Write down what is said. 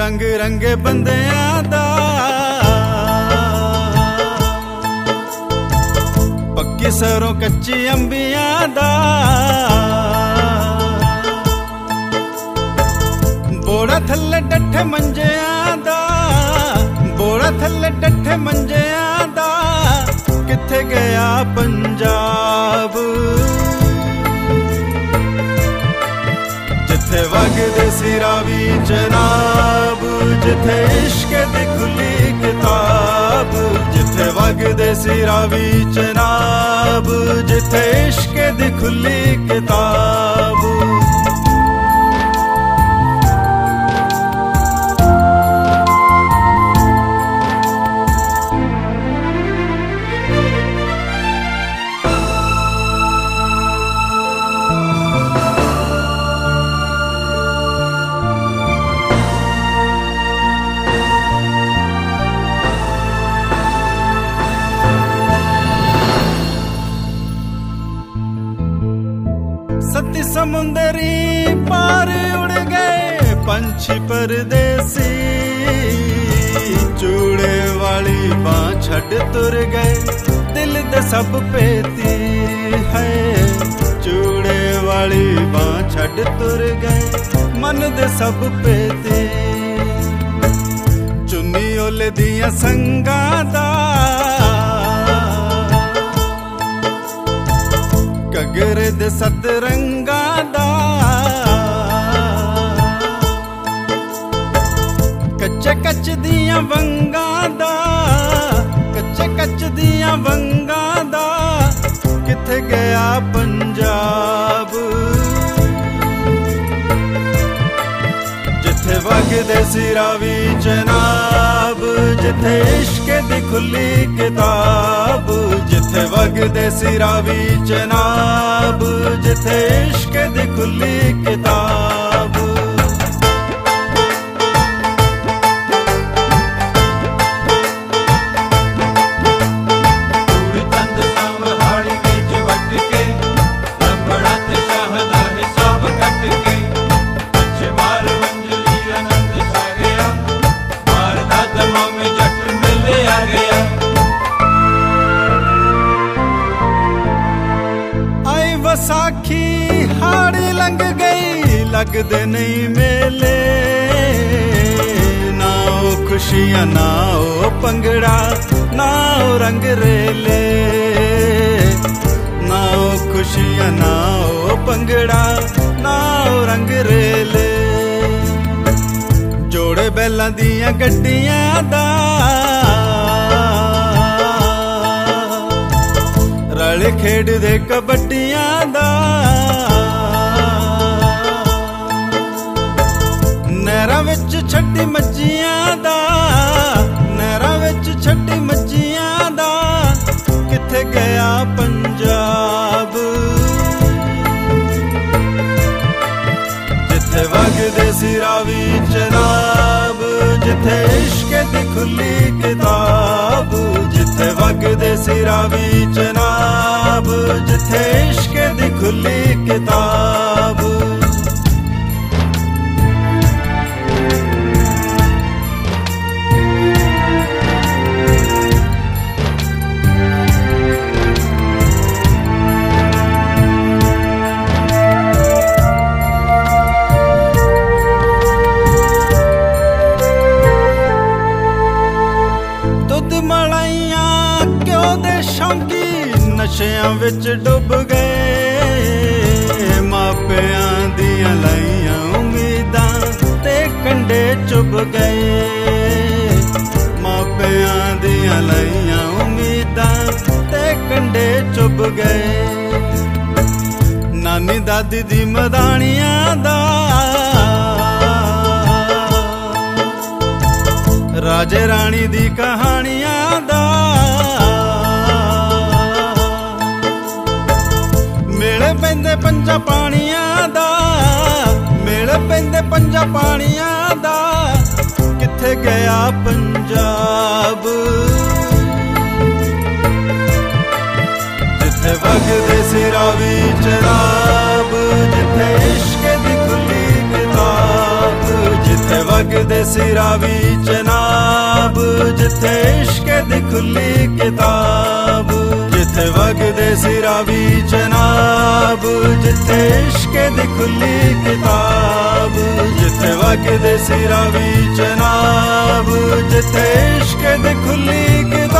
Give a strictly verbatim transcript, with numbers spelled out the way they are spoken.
रंग रंगे बंदियां दा पक्की सरों कच्ची अंबियां दा बोड़ा थल्ले डठे मंजियां दा बोड़ा थल्ले डठे मंजियां दा किथे गया पंजाब जिथे वगदे सिरा वी जनाब जिथे इश्क दी खुली किताब जिथे वगदे सिरा वी जनाब जिथे इश्क दी खुली किताब सती समुंदरी पार उड़ गए पंछी परदेसी चूड़े वाली बाँ छड़ तुर गए दिल दे सब पेती है चूड़े वाली बाँ छड़ तुर गए मन दे सब पेती चुन्नी ओले दिया संगा दा कगर दे सतरंगा दा कच्चे कच्च दियां वंगा दा कच्चे कच्च दियां वंगा दा किथे गया पंजाब जिथे वगदे सिरा वी जनाब जिथे इश्क दी खुली किताब जिथे वगदे सिरा वी जनाब जिथे इश्क दी खुली किताब साखी हाड़ी लंघ गई लगदे नहीं मेले ना ओ खुशियां ना ओ पंगड़ा ना ओ रंग रेले ना ओ खुशियां ना ओ पंगड़ा ना ओ रंग रेले जोड़े बैलां दियां गड्डियां दा रल खेड दे कबड्डियां दा नहरां विच छड्डी मज्जियां दा नहरां विच छड्डी मज्जियां दा किथे गया पंजाब जिथे वगदे सिरा वी जनाब जिथे इश्क दी खुली किताब जिथे वगदे सिरा वी जनाब जिथे इश्क दी खुली किताब नशियां विच डुब गए मापियां दियां लाइयां उम्मीदां ते कंडे चुभ गए मापियां दियां लाइयां उम्मीदां ते कंडे चुभ गए नानी दादी दी मदानियां दा राजे रानी दी कहानियां दा मेले पैंदे पंजा पानियां दा मेले पैंदे पंजा पानियां दा किथे गया पंजाब जिथे वगदे सिरा वी जनाब जिथे इश्क दी खुली किताब जिथे वगदे वगदे सिरावी जनाब जिथे इश्क दी खुली किताब जिथे वगदे सिरावी जनाब जिथे इश्क दी खुली किताब जिथे वगदे सिरावी जनाब जिथे इश्क दी खुली किताब